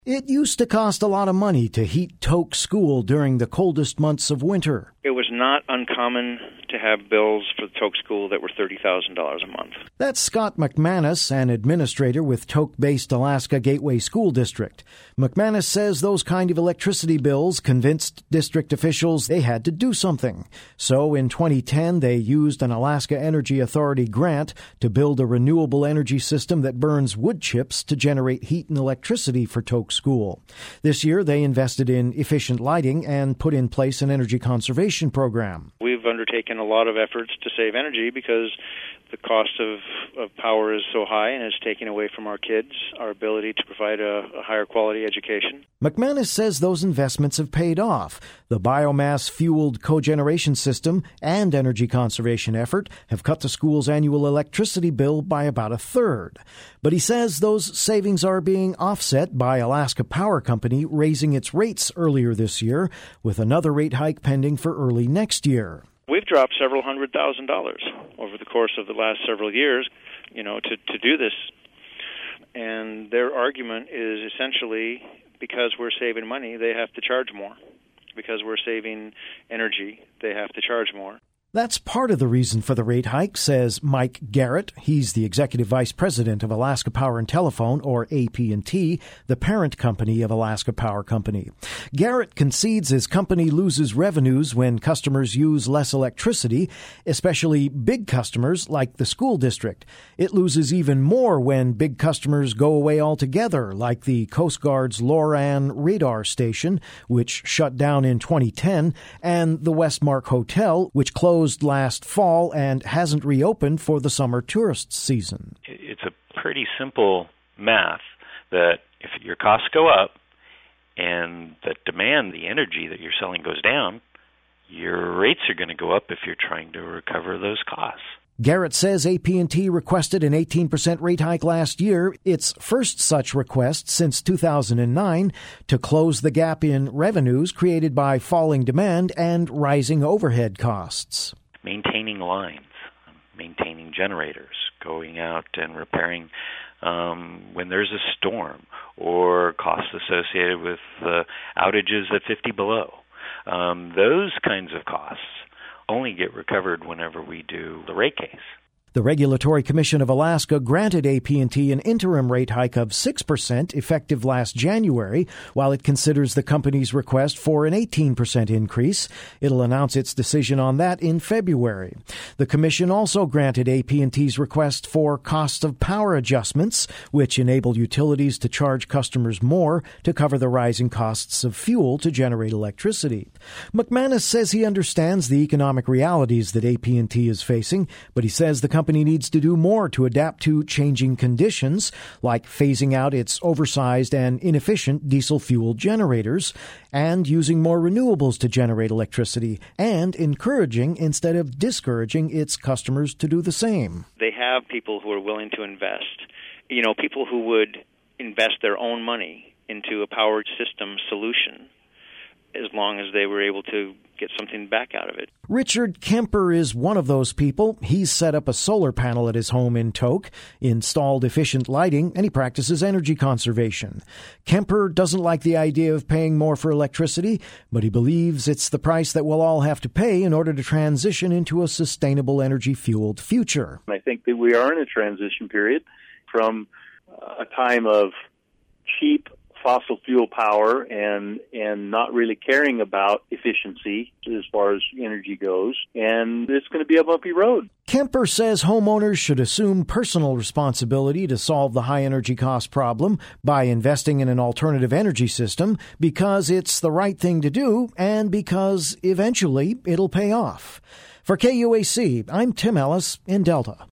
It used to cost a lot of money to heat Tok School during the coldest months of winter. It was not uncommon to have bills for the Tok School that were $30,000 a month. That's Scott McManus, an administrator with Tok-based Alaska Gateway School District. McManus says those kind of electricity bills convinced district officials they had to do something. So in 2010, they used an Alaska Energy Authority grant to build a renewable energy system that burns wood chips to generate heat and electricity for Tok School. This year, they invested in efficient lighting and put in place an energy conservation program. We've undertaken a lot of efforts to save energy because the cost of power is so high and it's taking away from our kids our ability to provide a higher quality education. McManus says those investments have paid off. The biomass-fueled cogeneration system and energy conservation effort have cut the school's annual electricity bill by about a third. But he says those savings are being offset by Alaska Power Company raising its rates earlier this year, with another rate hike pending for early next year. We've dropped several $100,000 over the course of the last several years, to do this. And their argument is essentially because we're saving money, they have to charge more. Because we're saving energy, they have to charge more. That's part of the reason for the rate hike, says Mike Garrett. He's the executive vice president of Alaska Power and Telephone, or AT&T, the parent company of Alaska Power Company. Garrett concedes his company loses revenues when customers use less electricity, especially big customers like the school district. It loses even more when big customers go away altogether, like the Coast Guard's Loran radar station, which shut down in 2010, and the Westmark Hotel, which closed last fall and hasn't reopened for the summer tourist season. It's a pretty simple math that if your costs go up and the demand, the energy that you're selling goes down, your rates are going to go up if you're trying to recover those costs. Garrett says AT&T requested an 18% rate hike last year, its first such request since 2009, to close the gap in revenues created by falling demand and rising overhead costs. Maintaining lines, maintaining generators, going out and repairing when there's a storm, or costs associated with outages at 50 below. Those kinds of costs only get recovered whenever we do the rate case. The Regulatory Commission of Alaska granted AT&T an interim rate hike of 6% effective last January, while it considers the company's request for an 18% increase. It'll announce its decision on that in February. The commission also granted AT&T's request for cost of power adjustments, which enable utilities to charge customers more to cover the rising costs of fuel to generate electricity. McManus says he understands the economic realities that AT&T is facing, but he says the company needs to do more to adapt to changing conditions, like phasing out its oversized and inefficient diesel-fueled generators and using more renewables to generate electricity, and encouraging instead of discouraging its customers to do the same. They have people who are willing to invest, people who would invest their own money into a power system solution as long as they were able to get something back out of it. Richard Kemper is one of those people. He's set up a solar panel at his home in Tok, installed efficient lighting, and he practices energy conservation. Kemper doesn't like the idea of paying more for electricity, but he believes it's the price that we'll all have to pay in order to transition into a sustainable energy-fueled future. I think that we are in a transition period from a time of cheap fossil fuel power and not really caring about efficiency as far as energy goes, and it's going to be a bumpy road. Kemper says homeowners should assume personal responsibility to solve the high energy cost problem by investing in an alternative energy system because it's the right thing to do and because eventually it'll pay off. For KUAC, I'm Tim Ellis in Delta.